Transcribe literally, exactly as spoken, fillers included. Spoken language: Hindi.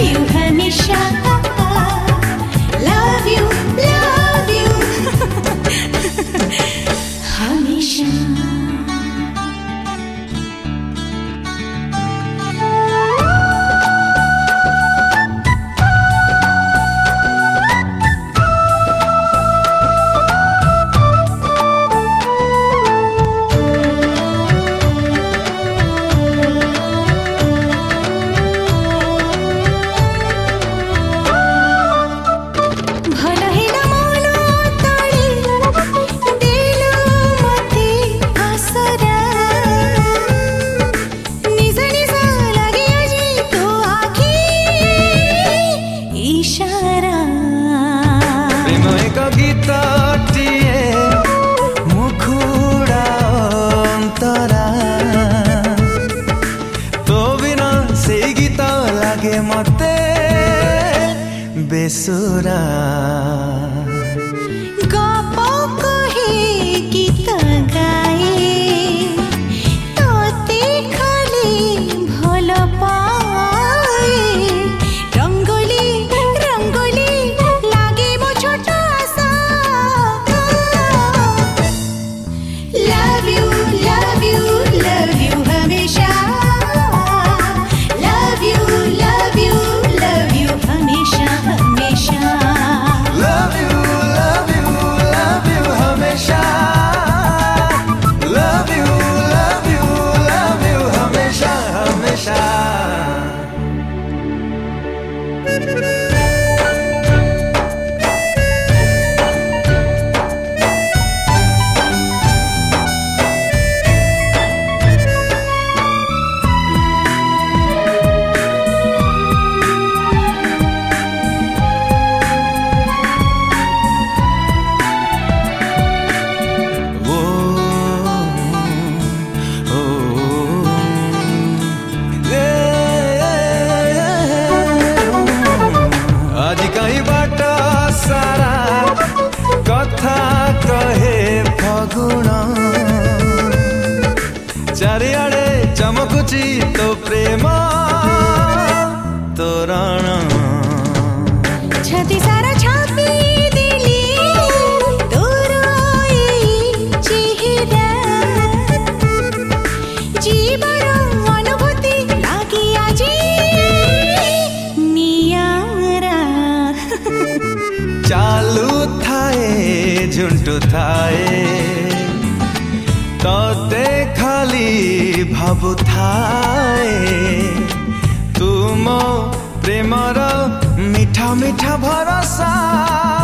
you हमेशा love you love you हमेशा मुखुड़ा अंतरा तो बिना से गीत लगे मते बेसुरा गप कहे गीत गाए तोते खाली भल पाए रंगोली रंगोली लागे मो छोट आशा love you love you love you हमेशा love you love you love you हमेशा हमेशा love you love you love you हमेशा love you love you love you हमेशा हमेशा चारिआडे चमकुची तो प्रेम तोरण छाती सारा छापी दिली तोर चेहरा जीवर अनुभूति लागी आजी नियारा चालू थाए झुंटू थाए तोते खाली भाबु थाए तुम प्रेमर मीठा मीठा भरोसा।